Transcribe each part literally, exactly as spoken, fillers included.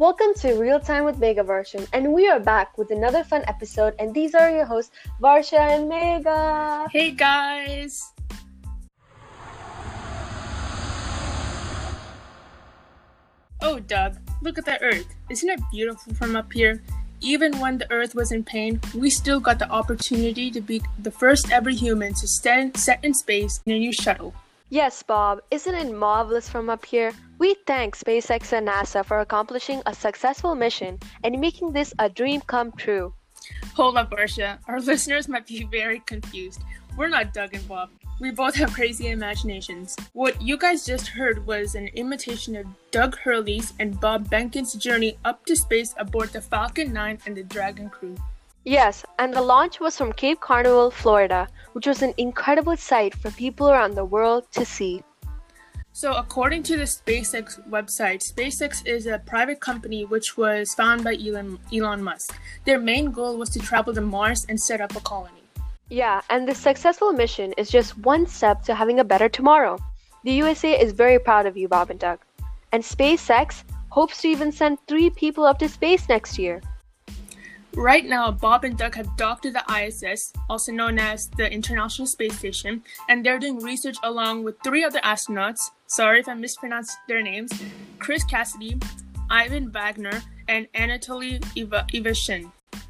Welcome to Real Time with Mega Version, and we are back with another fun episode, and these are your hosts, Varsha and Mega. Hey guys! Oh Doug, look at the Earth. Isn't it beautiful from up here? Even when the Earth was in pain, we still got the opportunity to be the first ever human to stand set in space in a new shuttle. Yes, Bob, isn't it marvelous from up here? We thank SpaceX and NASA for accomplishing a successful mission and making this a dream come true. Hold up, Varsha. Our listeners might be very confused. We're not Doug and Bob. We both have crazy imaginations. What you guys just heard was an imitation of Doug Hurley's and Bob Behnken's journey up to space aboard the Falcon nine and the Dragon crew. Yes, and the launch was from Cape Carnival, Florida, which was an incredible sight for people around the world to see. So according to the SpaceX website, SpaceX is a private company which was founded by Elon, Elon Musk. Their main goal was to travel to Mars and set up a colony. Yeah, and this successful mission is just one step to having a better tomorrow. The U S A is very proud of you, Bob and Doug. And SpaceX hopes to even send three people up to space next year. Right now, Bob and Doug have docked to the I S S, also known as the International Space Station, and they're doing research along with three other astronauts. Sorry if I mispronounced their names. Chris Cassidy, Ivan Wagner, and Anatoly Iva- Ivashin.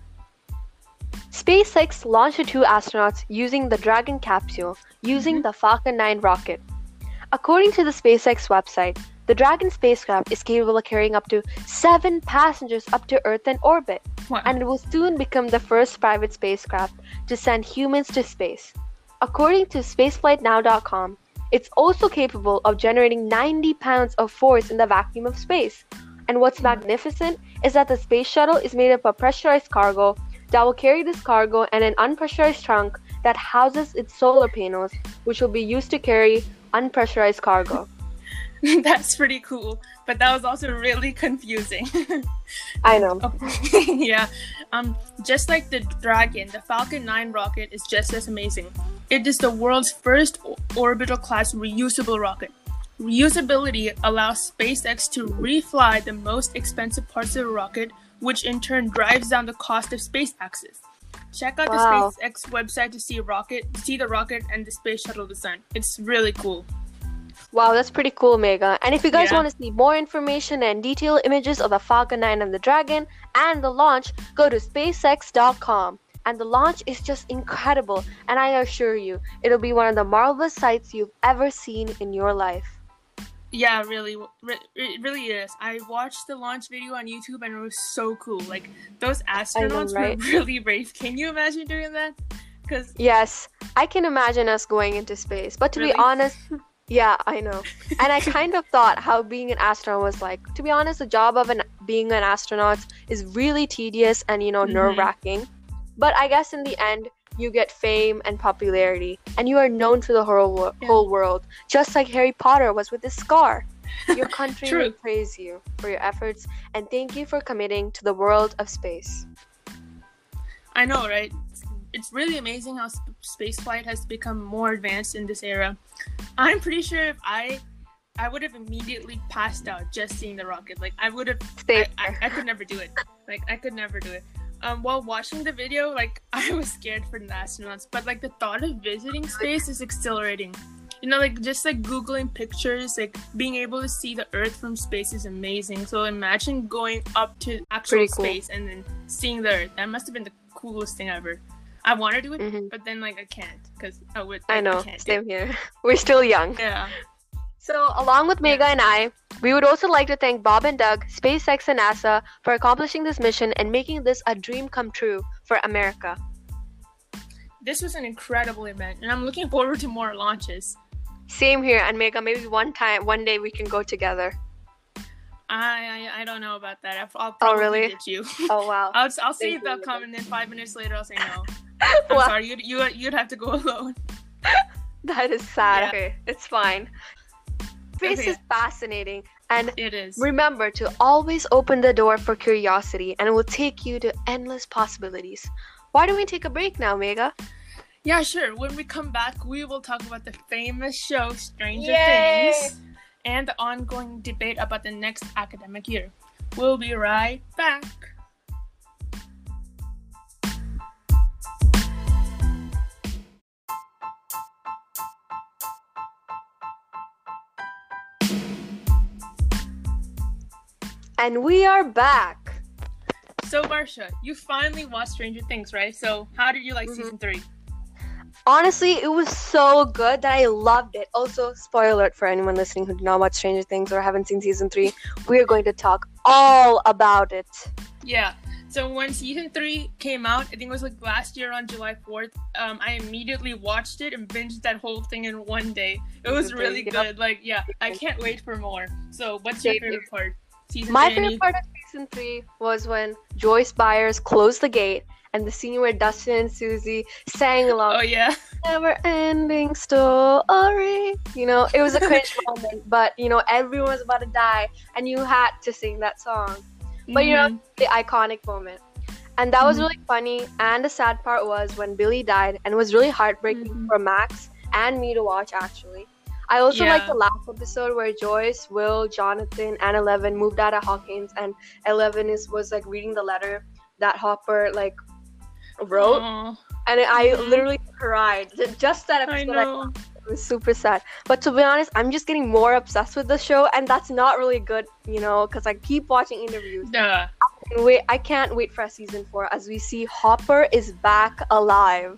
SpaceX launched the two astronauts using the Dragon capsule, using mm-hmm. the Falcon nine rocket. According to the SpaceX website, the Dragon spacecraft is capable of carrying up to seven passengers up to Earth and orbit, wow. and it will soon become the first private spacecraft to send humans to space. According to spaceflight now dot com, it's also capable of generating ninety pounds of force in the vacuum of space. And what's mm-hmm. magnificent is that the space shuttle is made up of pressurized cargo that will carry this cargo and an unpressurized trunk that houses its solar panels, which will be used to carry unpressurized cargo. That's pretty cool, but that was also really confusing. I know. Oh, yeah. Um, just like the Dragon, the Falcon nine rocket is just as amazing. It is the world's first orbital class reusable rocket. Reusability allows SpaceX to refly the most expensive parts of the rocket, which in turn drives down the cost of space access. Check out wow. the SpaceX website to see a rocket, see the rocket and the space shuttle design. It's really cool. Wow, that's pretty cool, Mega. And if you guys yeah. want to see more information and detailed images of the Falcon nine and the Dragon and the launch, go to spacex dot com. And the launch is just incredible, and I assure you, it'll be one of the marvelous sights you've ever seen in your life. Yeah, really, it really is. I watched the launch video on YouTube and it was so cool. Like, those astronauts know, right? were really brave. Can you imagine doing that? Cause yes, I can imagine us going into space. But to really? be honest, yeah, I know. And I kind of thought how being an astronaut was like. To be honest, the job of an being an astronaut is really tedious and, you know, mm-hmm. nerve-wracking. But I guess in the end, you get fame and popularity, and you are known to the whole, wo- yeah. whole world, just like Harry Potter was with his scar. Your country will praise you for your efforts, and thank you for committing to the world of space. I know, right? It's really amazing how sp- spaceflight has become more advanced in this era. I'm pretty sure if I I would have immediately passed out just seeing the rocket. Like, I would have... I, I, I could never do it. Like, I could never do it. Um, while watching the video, like, I was scared for the astronauts, but, like, the thought of visiting space is exhilarating. You know, like, just, like, Googling pictures, like, being able to see the Earth from space is amazing. So imagine going up to actual cool. space and then seeing the Earth. That must have been the coolest thing ever. I want to do it, mm-hmm. but then, like, I can't, because I would... I know, I can't same here. We're still young. Yeah. So, along with Mega and I, we would also like to thank Bob and Doug, SpaceX and NASA for accomplishing this mission and making this a dream come true for America. This was an incredible event, and I'm looking forward to more launches. Same here, and Mega, maybe one time, one day we can go together. I I, I don't know about that. I'll probably oh, really? get you. Oh, wow. I'll, I'll say they'll come, and then five minutes later I'll say no. I'm wow. sorry, you'd, you, you'd have to go alone. That is sad. Yeah. Okay, it's fine. Space okay. is fascinating, and it is. Remember to always open the door for curiosity, and it will take you to endless possibilities. Why don't we take a break now, Mega? Yeah, sure. When we come back, we will talk about the famous show Stranger Yay! Things and the ongoing debate about the next academic year. We'll be right back. And we are back. So, Varsha, you finally watched Stranger Things, right? So, how did you like mm-hmm. season three? Honestly, it was so good that I loved it. Also, spoiler alert for anyone listening who did not watch Stranger Things or haven't seen season three, we're going to talk all about it. Yeah. So when season three came out, I think it was like last year on July fourth, um, I immediately watched it and binged that whole thing in one day. It was really good. Like, yeah, I can't wait for more. So, what's your favorite part? Season My three, favorite any- part of season three was when Joyce Byers closed the gate and the scene where Dustin and Susie sang along. Oh, yeah. Never ending story. You know, it was a cringe moment, but, you know, everyone was about to die and you had to sing that song. But, mm-hmm. you know, the iconic moment. And that was mm-hmm. really funny. And the sad part was when Billy died, and it was really heartbreaking mm-hmm. for Max and me to watch, actually. I also yeah. like the last episode where Joyce, Will, Jonathan, and Eleven moved out of Hawkins, and Eleven is was like reading the letter that Hopper like wrote, Aww. and I mm-hmm. literally cried. Just that episode, I know. I it was super sad. But to be honest, I'm just getting more obsessed with the show, and that's not really good, you know, because I keep watching interviews. Yeah. I can wait. I can't wait for season four as we see Hopper is back alive.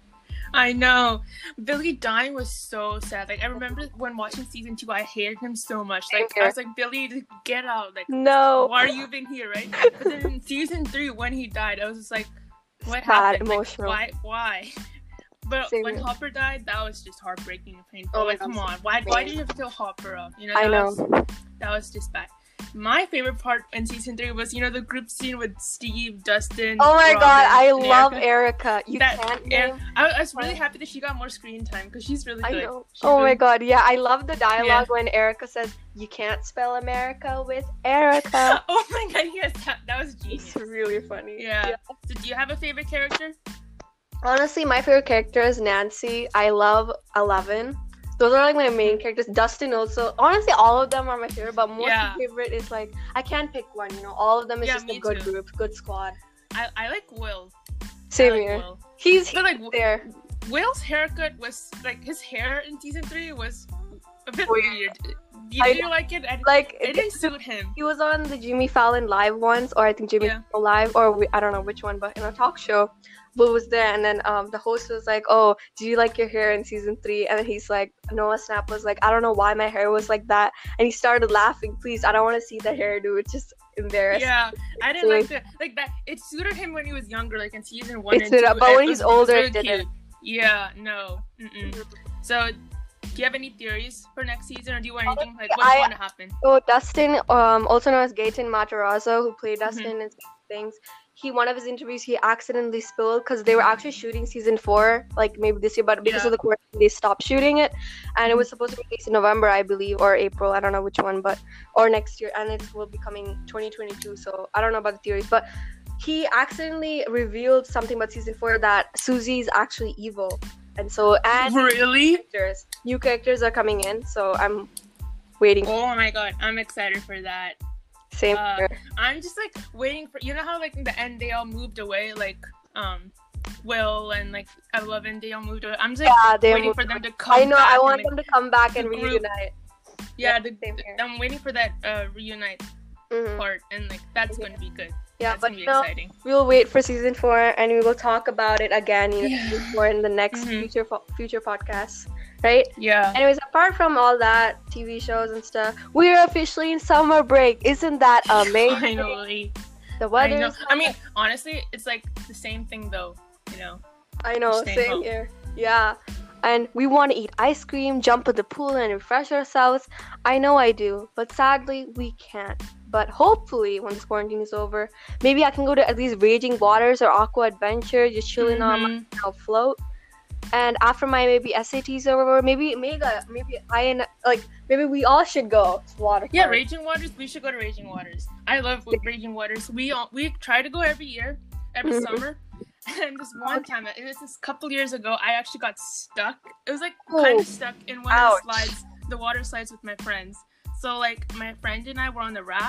I know. Billy dying was so sad. Like, I remember when watching season two, I hated him so much. Like, I was like, Billy, get out. Like, no. Why are you even here, right? But then in season three, when he died, I was just like, what sad, happened? Emotional. Like, why? Why? But Same when here. Hopper died, that was just heartbreaking and painful. Oh like, God, come on. Why, why did you have to kill Hopper up? You know, I know. Was, that was just bad. My favorite part in season three was, you know, the group scene with Steve, Dustin. Oh my Robin, God, I love Erica. Erica. You that, can't. Er- I, I was really happy that she got more screen time because she's really good. I know. She's oh really... my God, yeah, I love the dialogue yeah. when Erica says, "You can't spell America with Erica." Oh my God, yes, that, that was genius. It's really funny. Yeah. yeah. So, do you have a favorite character? Honestly, my favorite character is Nancy. I love Eleven. Those are like my main characters. Dustin also. Honestly, all of them are my favorite, but most yeah. favorite is like I can't pick one. You know, all of them is yeah, just a good too. group, good squad. I, I like Will. Same like here. Will. He's, he's like there. Will's haircut was like his hair in season three was a bit weird. weird. Did I, you like it? I, like it didn't suit him. He was on the Jimmy Fallon live once, or I think Jimmy yeah. Fallon live, or we, I don't know which one, but in a talk show. Will was there, and then um the host was like, "Oh, do you like your hair in season three?" And then he's like, Noah Snap was like, "I don't know why my hair was like that," and he started laughing. Please, I don't want to see the hairdo. It's just embarrassing. Yeah, I didn't so, like that. Like that, it suited him when he was younger, like in season one and two. But when he's older, it didn't. Cute. Yeah, no. Mm-mm. So, do you have any theories for next season, or do you want anything like what's going to happen? So Dustin, um, also known as Gaten Matarazzo, who played Dustin mm-hmm. in things. He one of his interviews he accidentally spilled because they were actually shooting season four like maybe this year, but because yeah. of the quarantine they stopped shooting it, and it was supposed to be released in November, I believe, or April, I don't know which one, but or next year, and it will be coming twenty twenty-two. So I don't know about the theories, but he accidentally revealed something about season four that Susie is actually evil, and so and really characters, new characters are coming in, so I'm waiting. Oh my God, I'm excited for that. Same uh, here. I'm just like waiting for, you know how like in the end they all moved away, like um Will and like Eleven, they all moved away. I'm just like yeah, waiting for them to come I know back I want and, like, them to come back and group. reunite. Yeah, the, the, I'm waiting for that uh reunite mm-hmm. part, and like that's going to be good. Yeah, that's but gonna be no, exciting. We'll wait for season four and we will talk about it again, you know, yeah. season four in the next mm-hmm. future fo- future podcasts, right? Yeah. Anyways, apart from all that, T V shows and stuff, we are officially in summer break. Isn't that amazing? Finally. The weather. I know. Is I mean, honestly, it's like the same thing though, you know. I know, same home. here. Yeah. And we want to eat ice cream, jump in the pool, and refresh ourselves. I know I do, but sadly, we can't. But hopefully, when this quarantine is over, maybe I can go to at least Raging Waters or Aqua Adventure, just chilling mm-hmm. on my I'll float. And after my maybe S A Ts are over, maybe Mega, maybe I and like maybe we all should go to water. Yeah, Raging Waters. We should go to Raging Waters. I love Raging Waters. We all, we try to go every year, every mm-hmm. summer. And this one time, it was this couple years ago, I actually got stuck. It was like oh. kind of stuck in one Ouch. of the slides, the water slides with my friends. So like my friend and I were on the raft,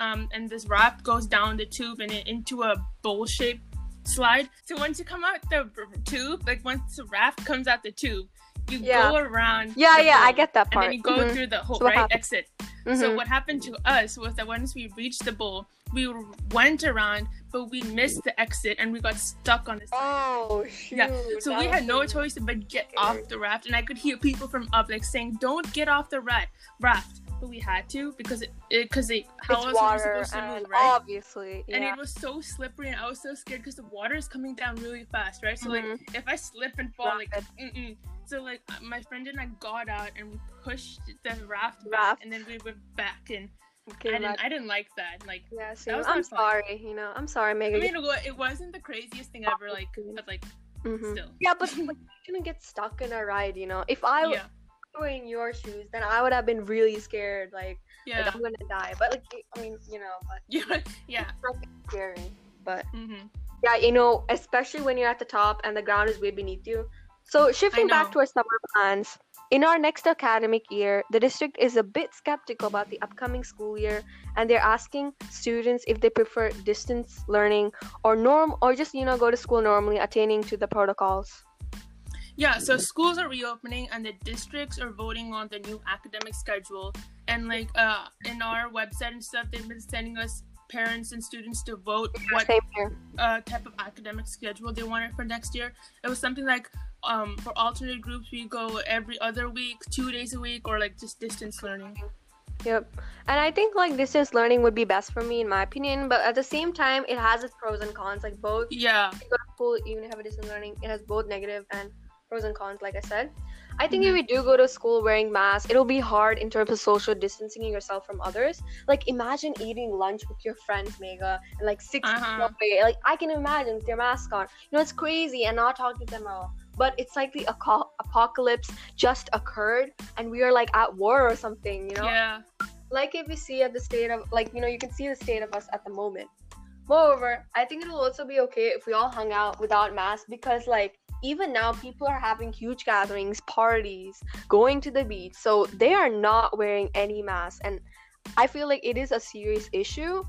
um, and this raft goes down the tube and it, into a bowl-shaped slide. So once you come out the tube, like once the raft comes out the tube, you yeah. go around. Yeah, yeah, bowl, I get that part. And then you go mm-hmm. through the whole so right exit. Mm-hmm. So what happened to us was that once we reached the bowl, we went around, but we missed the exit and we got stuck on the side. Oh, shoot. Yeah. So we had no choice but get off the raft, and I could hear people from up like saying, "Don't get off the rat raft." But we had to because it because it, it how it's else water were we supposed to move, right? Obviously, yeah. And it was so slippery, and I was so scared because the water is coming down really fast, right? So mm-hmm. like if I slip and fall, Rapid. like mm-mm. So like my friend and I got out and we pushed the raft back, raft. and then we went back and. Okay, I didn't. I didn't like that. Like, yeah, see, that was I'm fun. sorry. You know, I'm sorry, Megan. I mean, it, it wasn't the craziest thing ever. Like, but like, mm-hmm. still. Yeah, but like, you shouldn't get stuck in a ride. You know, if I yeah. were in your shoes, then I would have been really scared. Like, yeah. like I'm gonna die. But like, I mean, you know, but yeah, yeah, it's like scary. But mm-hmm. yeah, you know, especially when you're at the top and the ground is way beneath you. So shifting back to our summer plans. In our next academic year, the district is a bit skeptical about the upcoming school year, and they're asking students if they prefer distance learning or norm or just, you know, go to school normally, attaining to the protocols. Yeah, so schools are reopening and the districts are voting on the new academic schedule. And like uh in our website and stuff, they've been sending us parents and students to vote what uh, type of academic schedule they wanted for next year. It was something like um, for alternate groups, we go every other week, two days a week, or like just distance learning. Yep. And I think like distance learning would be best for me in my opinion, but at the same time, it has its pros and cons. Like both. Yeah. If you go to school, even if you have a distance learning, it has both negative and pros and cons, like I said. I think mm-hmm. if you do go to school wearing masks, it'll be hard in terms of social distancing yourself from others. Like, imagine eating lunch with your friends, Mega, and like six uh-huh. feet away. Like, I can imagine with your mask on. You know, it's crazy and not talking to them at all. But it's like the aco- apocalypse just occurred and we are like at war or something, you know? Yeah. Like if we see at the state of, like, you know, you can see the state of us at the moment. Moreover, I think it'll also be okay if we all hung out without masks because, like, even now, people are having huge gatherings, parties, going to the beach. So they are not wearing any masks. And I feel like it is a serious issue.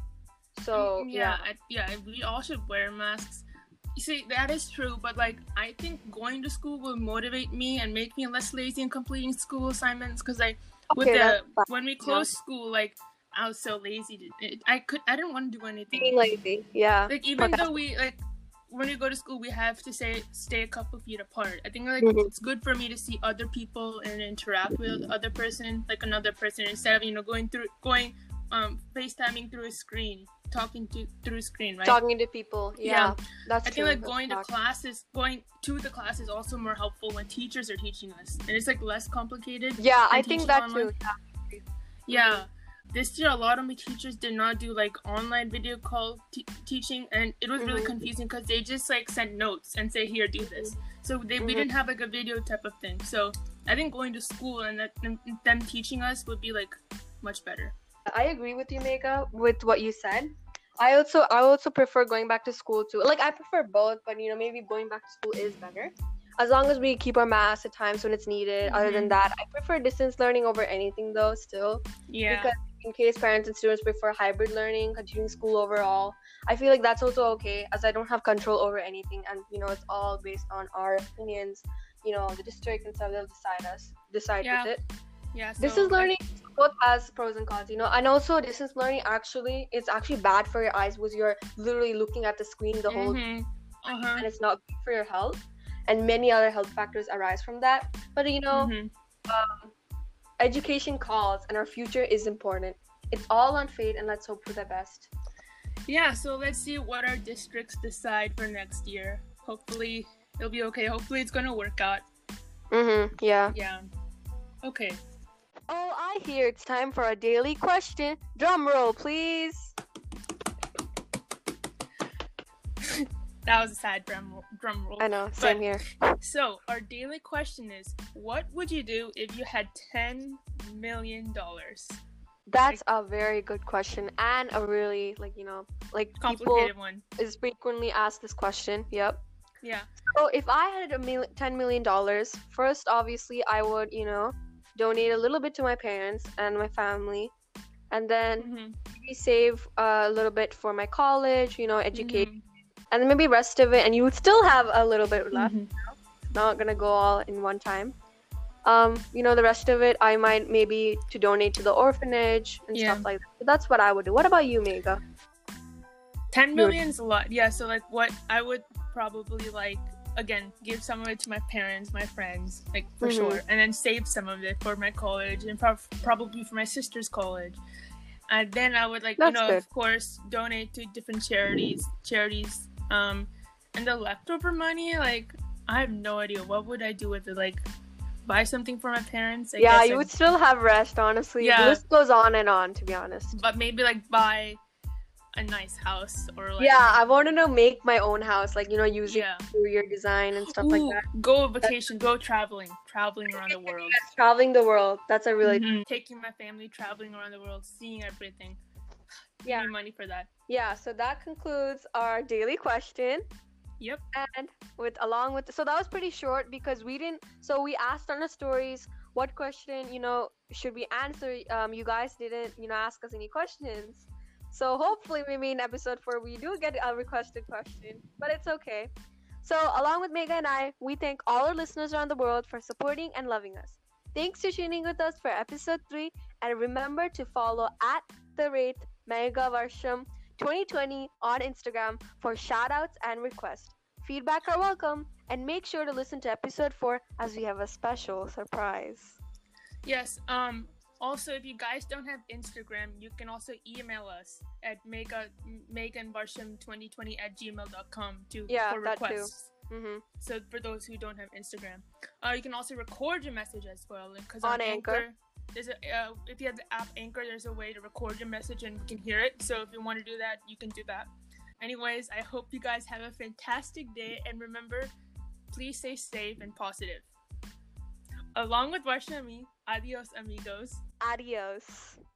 So, yeah. Yeah, I, yeah, we all should wear masks. You see, that is true. But, like, I think going to school will motivate me and make me less lazy in completing school assignments. Because, like, with Okay, the that's fine. when we closed school, like, I was so lazy. To, it, I could, I didn't want to do anything. Being lazy, yeah. Like, even Okay. though we, like, when we go to school, we have to say stay a couple feet apart. I think like Mhm. it's good for me to see other people and interact with other person, like another person, instead of you know going through going um FaceTiming through a screen, talking to through a screen, right? Talking to people, yeah, Yeah. that's I true. think like that's going to fact. classes, going to the class is also more helpful when teachers are teaching us, and it's like less complicated. Yeah, than I think teaching that online. too. Yeah. Yeah. This year, a lot of my teachers did not do like online video call t- teaching, and it was really Mhm. confusing because they just like sent notes and say, "Here, do this." So they we Mhm. didn't have like a video type of thing. So I think going to school and that them, them teaching us would be like much better. I agree with you, Mega, with what you said. I also I also prefer going back to school too. Like I prefer both, but you know maybe going back to school is better, as long as we keep our masks at times when it's needed. Other than Mhm. that, I prefer distance learning over anything though. Still, Yeah. because in case parents and students prefer hybrid learning, continuing school overall, I feel like that's also okay, as I don't have control over anything, and you know it's all based on our opinions. You know the district and stuff, they'll decide us decide Yeah. with it. Yeah. So Distance I- learning both has pros and cons, you know, and also distance learning actually it's actually bad for your eyes because you're literally looking at the screen the whole Mhm. Uh-huh. and it's not good for your health, and many other health factors arise from that. But you know, Mhm. um, education calls, and our future is important. It's all on fate, and let's hope for the best. Yeah. So let's see what our districts decide for next year. Hopefully it'll be okay. Hopefully it's gonna work out. Mm-hmm. Yeah. Yeah. Okay. Oh, I hear it's time for a daily question. Drum roll, please. That was a sad drum drum roll. I know. Same But- here. So, our daily question is, what would you do if you had ten million dollars? That's a very good question, and a really like you know like people Complicated one. is frequently asked this question. Yep. Yeah. So if I had a mil- ten million dollars, first obviously I would you know donate a little bit to my parents and my family, and then Mm-hmm. maybe save a little bit for my college, you know, educate, Mm-hmm. and then maybe rest of it, and you would still have a little bit left. Mm-hmm. Not gonna go all in one time. Um, you know, the rest of it I might maybe to donate to the orphanage and Yeah. stuff like that. So that's what I would do. What about you, Mega? ten million is a lot. Yeah, so like what I would probably like again give some of it to my parents, my friends, like for Mhm. sure, and then save some of it for my college and prob- probably for my sister's college. And then I would like That's you know good. of course donate to different charities, charities. Um, and the leftover money, like I have no idea what would I do with it. Like buy something for my parents. I Yeah, guess you I'd- would still have rest, honestly. Yeah. The list goes on and on, to be honest. but maybe like buy a nice house or like Yeah, I want to know make my own house, like, you know, using yeah. interior design and stuff Ooh, like that. go vacation, go traveling, traveling around the world. Yes, traveling the world. That's a really Mhm. Taking my family traveling around the world, seeing everything. Yeah. Give me money for that. Yeah, so that concludes our daily question. Yep. And with along with so that was pretty short because we didn't so we asked on the stories what question, you know, should we answer. Um you guys didn't, you know, ask us any questions. So hopefully maybe in episode four we do get a requested question, but it's okay. So along with Mega and I, we thank all our listeners around the world for supporting and loving us. Thanks for tuning with us for episode three, and remember to follow at the rate Mega Varsham twenty twenty on Instagram for shoutouts and requests. Feedback are welcome, and make sure to listen to episode four as we have a special surprise. Yes. Um. Also, if you guys don't have Instagram, you can also email us at mega meganbarsham twenty twenty at gmail dot com to Yeah, for that too. requests. Mm-hmm. So for those who don't have Instagram, uh, you can also record your message as well. Because On on, Anchor. Anchor, there's a uh, if you have the app Anchor, there's a way to record your message and we can hear it. So if you want to do that, you can do that. Anyways, I hope you guys have a fantastic day, and remember, please stay safe and positive. Along with Varsha and me, adios amigos. Adios.